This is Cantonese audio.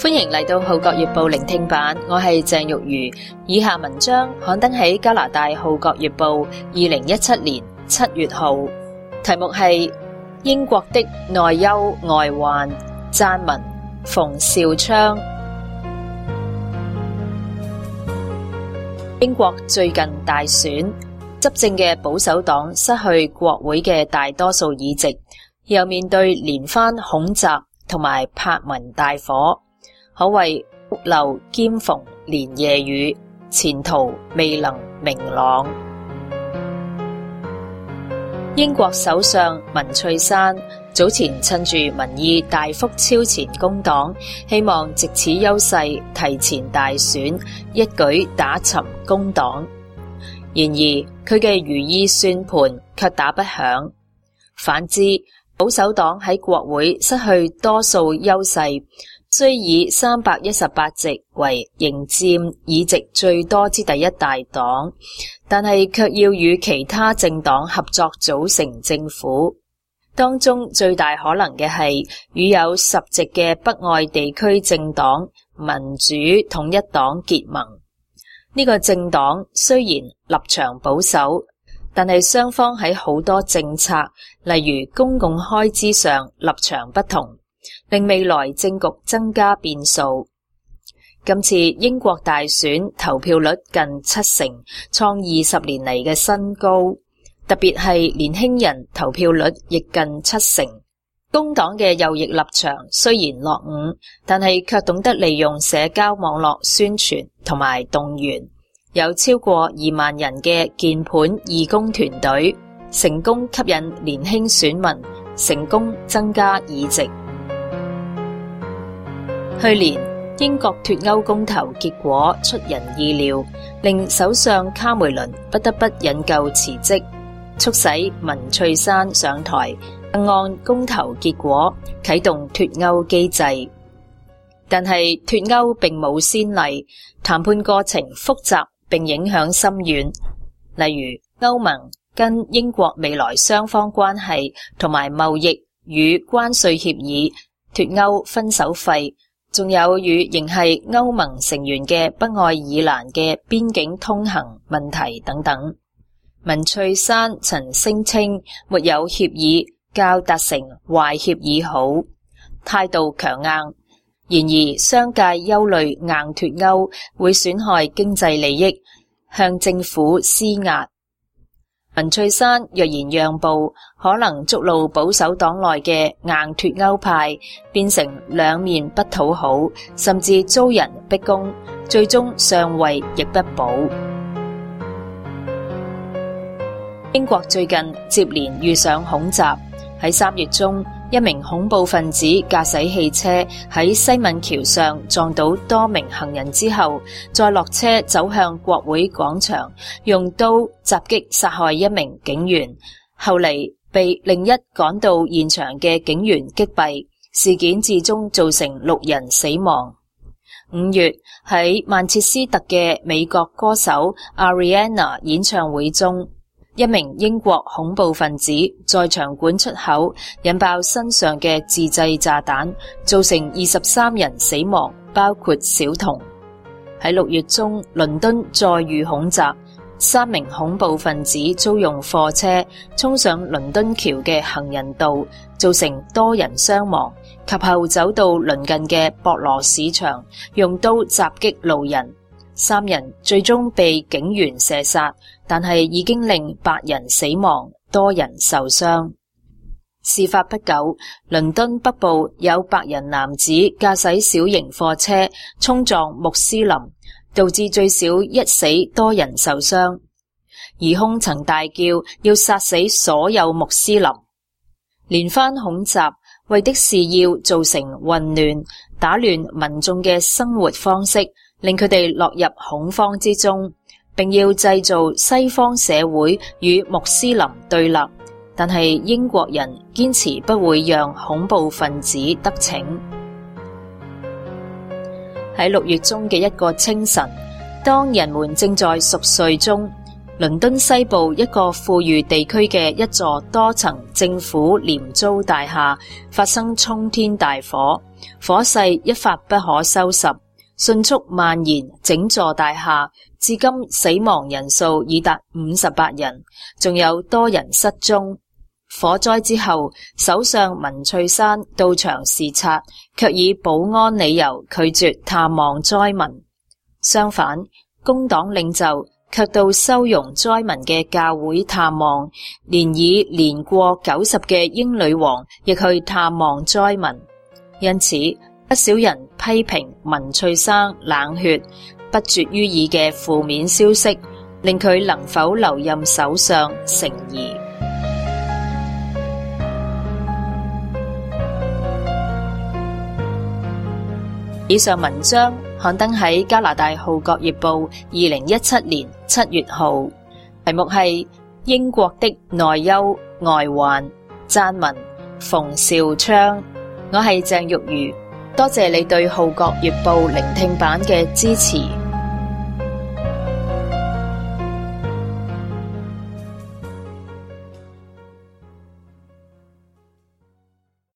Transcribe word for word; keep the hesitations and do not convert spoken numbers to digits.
歡迎嚟到《號角月報》聆聽版，我係鄭玉如。以下文章刊登喺加拿大《號角月報》二零一七年七月號，題目係英國的內憂外患，撰文馮兆昌。英國最近大選，執政嘅保守黨失去國會嘅大多數議席，又面對連番恐襲同埋柏文大火，可謂屋漏兼逢連夜雨，前途未能明朗。英國首相文翠珊早前趁住民意大幅超前工黨，希望藉此優勢提前大選，一舉打沉工黨。然而佢嘅如意算盤卻打不響，反之保守黨喺國會失去多數優勢，雖以三百一十八席為仍佔議席最多之第一大黨，但係卻要與其他政黨合作組成政府。當中最大可能嘅係與有十席嘅北愛地區政黨民主統一黨結盟。呢個政黨雖然立場保守，但係雙方喺好多政策，例如公共開支上立場不同，令未來政局增加變數。今次英國大選投票率近七成，創二十年嚟嘅新高，特別係年輕人投票率亦近七成。工黨嘅右翼立場雖然落伍，但係卻懂得利用社交網絡宣傳同埋動員，有超過二萬人嘅鍵盤義工團隊，成功吸引年輕選民，成功增加議席。去年英國脫歐公投結果出人意料，令首相卡梅倫不得不引咎辭職，促使文翠珊上台，按公投結果啟動脫歐機制。但係脫歐並冇先例，談判過程複雜並影響深遠，例如歐盟跟英國未來雙方關係同埋貿易與關稅協議、脫歐分手費，仲有與仍係歐盟成員嘅北愛爾蘭嘅邊境通行問題等等。文翠珊曾聲稱沒有協議較達成壞協議好，態度強硬。然而商界憂慮硬脫歐會損害經濟利益，向政府施壓。文翠珊若然讓步，可能觸怒保守黨內嘅硬脫歐派，變成兩面不討好，甚至遭人逼宮，最終上位亦不保。英國最近接連遇上恐襲，喺三月中，一名恐怖分子駕駛汽車喺西敏橋上撞到多名行人之後，再落車走向國會廣場，用刀襲擊殺害一名警員，後嚟被另一趕到現場嘅警員擊斃。事件至終造成六人死亡。五月喺曼徹斯特嘅美國歌手 Ariana 演唱會中，一名英國恐怖分子在場館出口引爆身上嘅自製炸彈，造成二十三人死亡，包括小童。喺六月中，倫敦再遇恐襲，三名恐怖分子租用貨車衝上倫敦橋嘅行人道，造成多人傷亡，及後走到鄰近嘅博羅市場，用刀襲擊路人。三人最終被警員射殺，但係已經令八人死亡，多人受傷。事發不久，倫敦北部有白人男子駕駛小型貨車衝撞穆斯林，導致最少一死多人受傷。疑兇曾大叫要殺死所有穆斯林。連番恐襲為的是要造成混亂，打亂民眾嘅生活方式，令佢哋落入恐慌之中，並要製造西方社會與穆斯林對立。但係英國人堅持不會讓恐怖分子得逞。喺六月中嘅一個清晨，當人們正在熟睡中， 倫敦西部一個富裕地區嘅一座多層政府廉租大廈發生沖天大火，火勢一發不可收拾，迅速蔓延整座大廈，至今死亡人數已達五十八人，仲有多人失蹤。火災之後，首相文翠珊到場視察，卻以保安理由拒絕探望災民。相反，工黨領袖卻到收容災民嘅教會探望，連以年過九十嘅英女王亦去探望災民。因此，不少人批評文翠珊冷血、不絕於耳嘅負面消息，令佢能否留任首相成疑。以上文章刊登喺加拿大《號角月報》二零一七年七月號，題目係英國的內憂外患，撰文馮兆昌。我係鄭玉如，多謝你對《號角月報》聆聽版嘅支持。